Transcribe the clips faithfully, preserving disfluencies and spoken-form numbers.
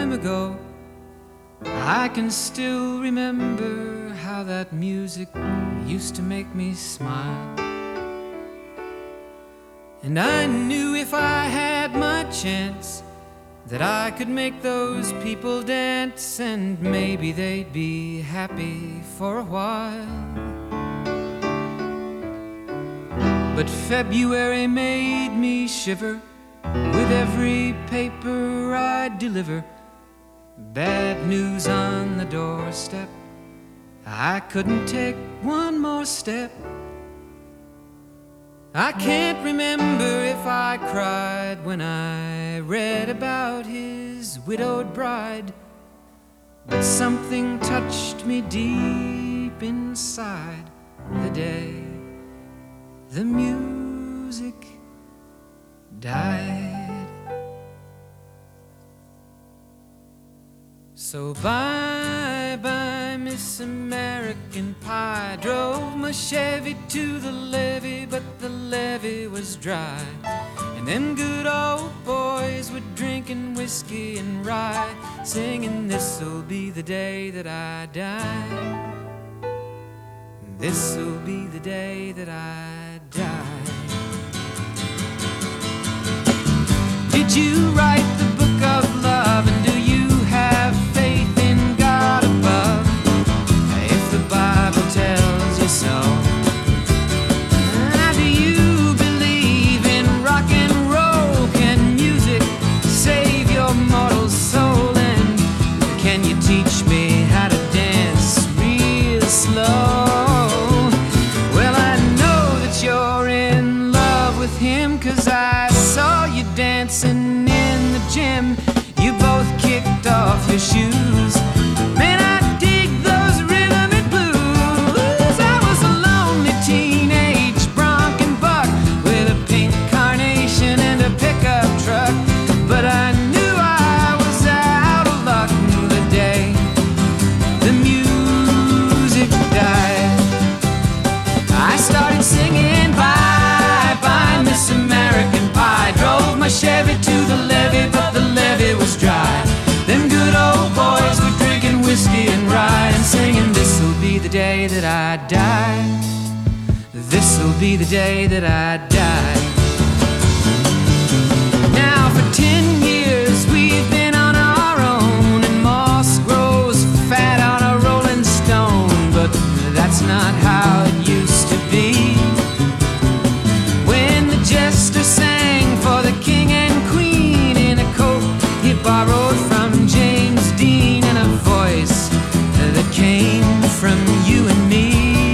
time ago, I can still remember how that music used to make me smile. And I knew if I had my chance that I could make those people dance, and maybe they'd be happy for a while. But February made me shiver with every paper I'd deliver. Bad news on the doorstep, I couldn't take one more step. I can't remember if I cried when I read about his widowed bride, but something touched me deep inside the day the music died. So bye bye Miss American Pie. Drove my Chevy to the levee, but the levee was dry. And them good old boys were drinking whiskey and rye, singing, this'll be the day that I die. This'll be the day that I die. Did you write the book of love, and do you have faith in God above? If the Bible tells you so. Now, do you believe in rock and roll? Can music save your mortal soul? And can you teach me how to dance real slow? Well, I know that you're in love with him, 'cause I saw you dancing in the gym. You both kicked off your shoes. Man, I dig those rhythm and blues. I was a lonely teenage bronc and buck with a pink carnation and a pickup truck, but I knew I was out of luck the day the music died. I started singing bye bye Miss American Pie. Drove my Chevy to the levee, but the levee was dry. Them good old boys were drinking whiskey and rye, and singing, this'll be the day that I die. This'll be the day that I die. Now for ten years we've been on our own, and moss grows fat on a rolling stone, but that's not how it used to be. When the jester sang for the king and queen in a coat he borrowed from James Dean, and a voice that came from you and me.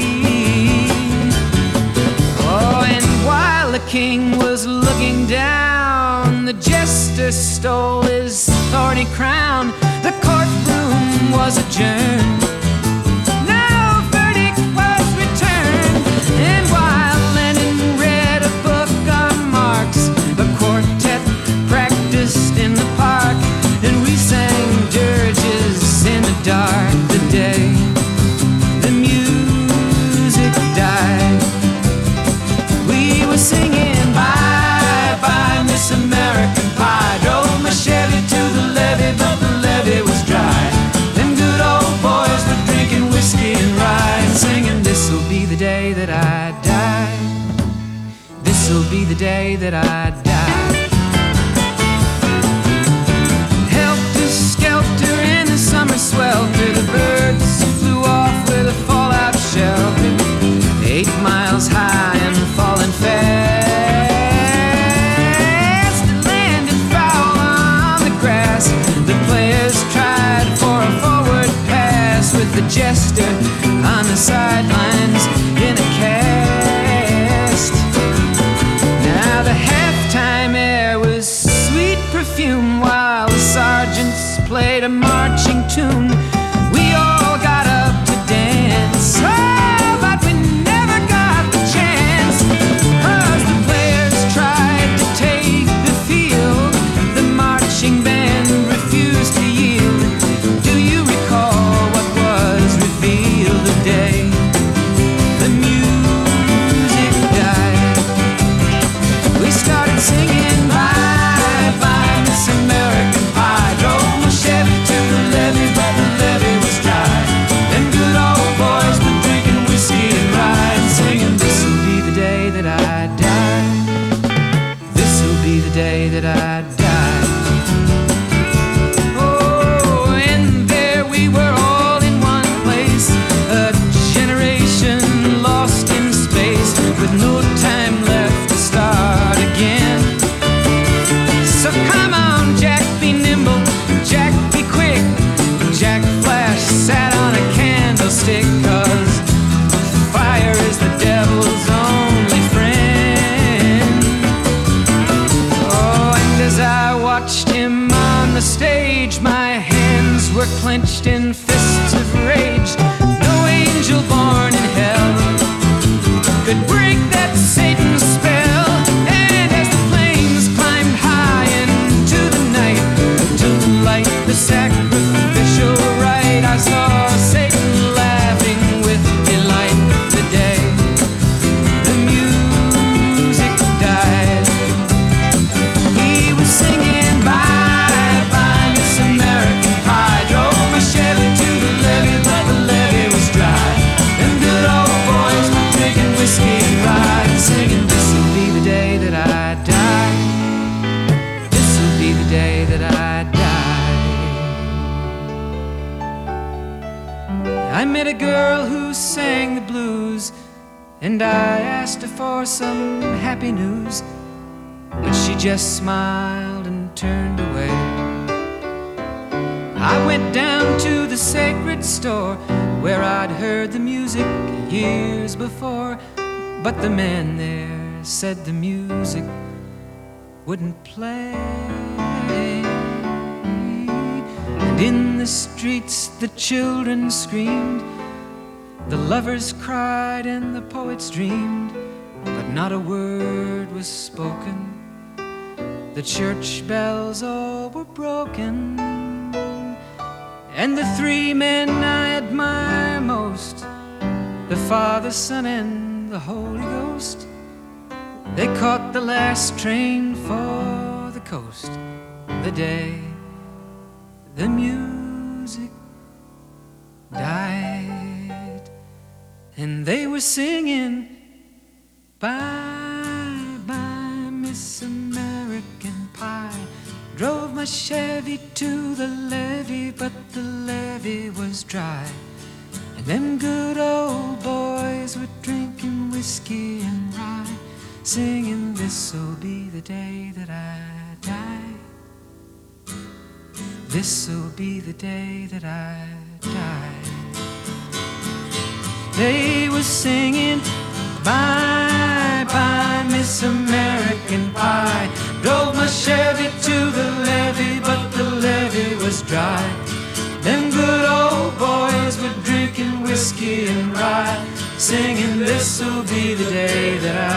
Oh, and while the king was looking down, the jester stole his thorny crown. The courtroom was adjourned. No verdict was returned. And while Lenin read a book on Marx, the quartet practiced in the park, and we sang dirges in the dark the day the music died. We were singing bye bye Miss American Pie. Drove my Chevy to the levee, but the levee was dry. Them good old boys were drinking whiskey and rye, and singing, this'll be the day that I die. This'll be the day that I die. Helter skelter in the summer swelter, the birds flew off with a fallout shelter. Eight miles high and falling fast, it landed foul on the grass. The players tried for a forward pass, with the jester on the sidelines in a cast. Now the halftime air was sweet perfume, while the sergeants played a marching tune. We all got up to dance, oh, but we never got the chance, 'cause the players tried to take the field. The marching band refused to yield. Do you recall what was revealed the day the music died? We started singing bye bye Miss American Pie. Drove my Chevy I died. Oh, and there we were all in one place, a generation lost in space, with no time left to start again. So come on, Jack, be nimble, Jack, be quick. Jack Flash sat on a candlestick, 'cause fire is the devil's only friend. Oh, and as I watched him on the stage, my hands were clenched in fists of rage. No angel born in hell could break that Satan's spell. And as the flames climbed high into the night to light the sacrificial rite, I saw Satan laughing with delight. The day the music died, he was singing bye bye Miss American Pie. Drove my Chevy to the levee, but the levee was dry. Them good old boys were drinking whiskey and rye, singing, this'll be the day that I die. This'll be the day that I die. I met a girl who sang the blues, and I asked her for some happy news, but she just smiled and turned away. I went down to the sacred store where I'd heard the music years before, but the man there said the music wouldn't play. And in the streets the children screamed, the lovers cried and the poets dreamed, but not a word was spoken. The church bells all were broken, and the three men I admire most, the Father, Son, and the Holy Ghost, they caught the last train for the coast. The day the music died, and they were singing bye bye Miss American Pie. Drove my Chevy to the levee, but the levee was dry. And them good old boys were drinking whiskey and rye, singing, this'll be the day that I die. This'll be the day that I die. They were singing bye bye Miss American Pie. Drove my Chevy to the levee, but the levee was dry. Them good old boys were drinking whiskey and rye, singing, this'll be the day that I